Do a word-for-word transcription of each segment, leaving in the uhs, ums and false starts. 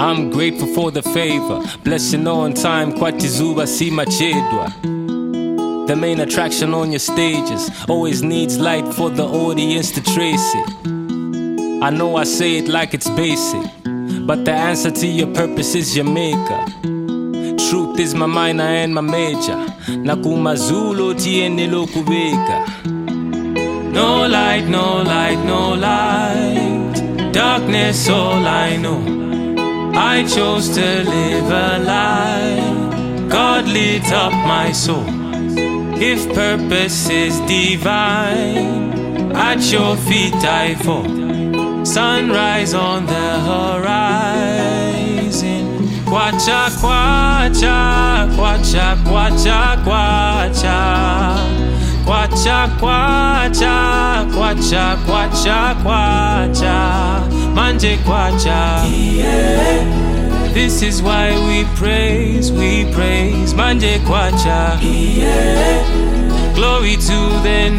I'm grateful for the favor, blessing on time, kwatizuba si machedwa. The main attraction on your stages always needs light for the audience to trace it. I know I say it like it's basic, but the answer to your purpose is your maker. Truth is my minor and my major. Nakumazulu tiene lokubeka. No light, no light, no light. Darkness, all I know. I chose to live a life. God lit up my soul. If purpose is divine, at your feet I fall. Sunrise on the horizon. Kwacha, kwacha, kwacha, kwacha, kwacha. Kwacha, kwacha, kwacha, kwacha, kwacha. Manje kwacha. Yeah. This is why we praise, we praise. Manje kwacha. Yeah. Glory to the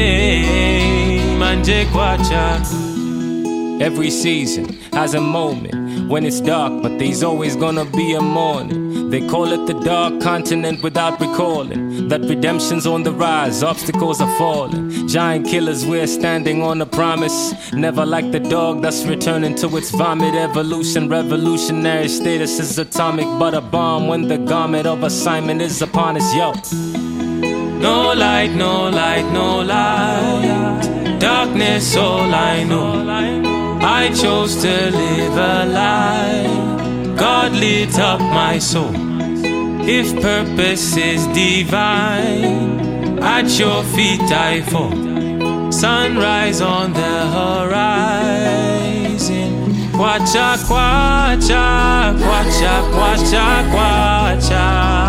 name. Manje kwacha. Every season has a moment when it's dark, but there's always gonna be a morning. They call it the dark continent without recalling that redemption's on the rise, obstacles are falling. Giant killers, we're standing on a promise. Never like the dog that's returning to its vomit. Evolution, revolutionary status is atomic, but a bomb when the garment of assignment is upon us, yo. No light, no light, no light. Darkness, all I know. I chose to live a life. God lit up my soul. If purpose is divine, at your feet I fall. Sunrise on the horizon. Kwacha, kwacha, kwacha, kwacha, kwacha.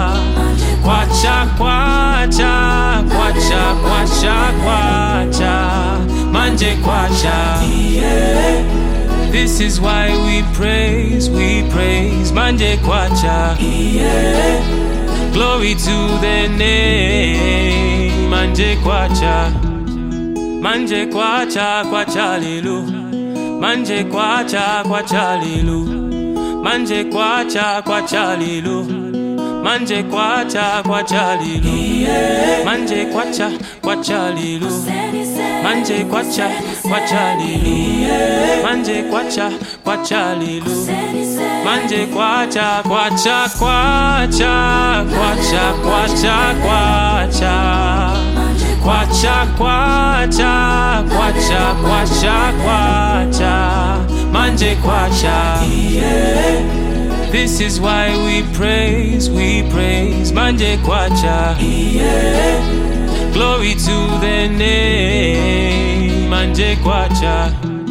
Kwacha, kwacha, kwacha, kwacha, kwacha. Manje kwacha. Yeah. This is why we praise, we praise. Manje kwacha. Yeah. Glory to the name. Manje kwacha. Manje kwacha, kwacha lilu. Manje kwacha, kwacha lilu. Manje kwacha, kwacha lilu. Manje kwacha, kwacha lilu. Manje kwacha, kwacha lilu. Manje kwacha, kwacha lilu. Manje kwacha, kwacha lilu. Manje kwacha, kwacha, kwacha, kwacha, kwacha, kwacha. Kwacha, kwacha, kwacha, kwacha, kwacha. Manje kwacha. This is why we praise, we praise. Manje kwacha. Yeah. Glory to the name. Manje kwacha.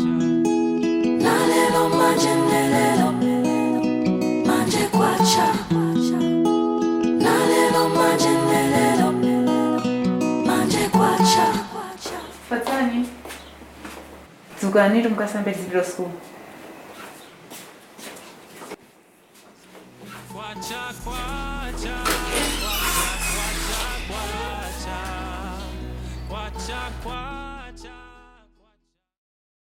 Nalelo manje nelelo. Manje kwacha. Nalelo manje nelelo. Manje kwacha. Fatani. Tuganira mukasambira zibirosku. Kwacha, kwacha.